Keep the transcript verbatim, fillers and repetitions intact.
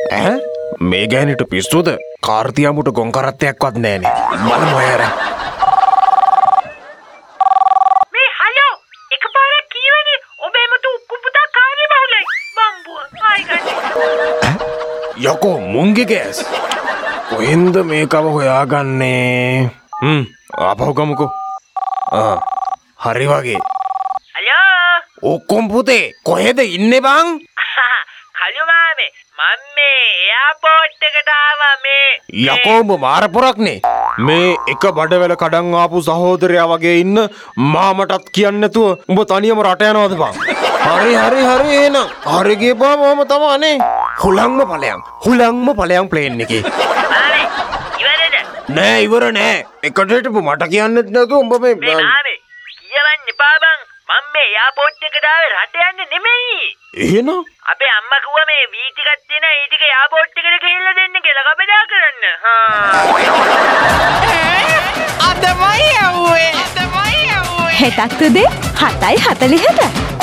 ඈ මේ ගෑනිට පිස්සුද? කාර්තියාමුට ගොන් කරත්තයක්වත් නෑනේ. බලමු අයර. මේ හලෝ එකපාරක් කීවනේ ඔබේ මතු උක්කුපුතා කාර්යබහුලයි. බම්බුව ආයි ගන්නේ. යකෝ මුංගේ ගෑස්. කොහෙන්ද මේකව හොයාගන්නේ? හ්ම් ආපහු ගමුකෝ. ආ හරි වගේ. හලෝ ඔක්කොම පුතේ කොහෙද ඉන්නේ බං? කලු මාමේ මම මේ එයාපෝට් එකට ආවා මේ. යකෝ උඹ මාරපොරක්නේ. මේ එක බඩවැල කඩන් ආපු සහෝදරයා වගේ ඉන්න මාමටත් කියන්නේ නැතුව උඹ තනියම රට යනවද බං? හරි හරි හරි එහෙනම්. හරි ගියපුවා මම තමනේ. හුලංම ඵලයන්. හුලංම ඵලයන් ප්ලේන් එකේ. මාමේ ඉවරද? නෑ ඉවර නෑ. එකට හිටපු මට කියන්නෙත් නැතුව උඹ මේ මේ මාමේ කියවන්න එපා බං. මම මේ එයාපෝට් එකට ආවේ රට යන්න නෙමෙයි. එහෙනම් අපේ අම්මා කිව්වා මේ වී ටිකක් තියෙන ඒ ටික එයාපෝට් එකට ගිහිල්ලා දෙන්න කියලා කබදා කරන්න. හා අදමයි යවුවේ. අදමයි යවුවේ. හෙටක් උදේ හතයි හතළිහට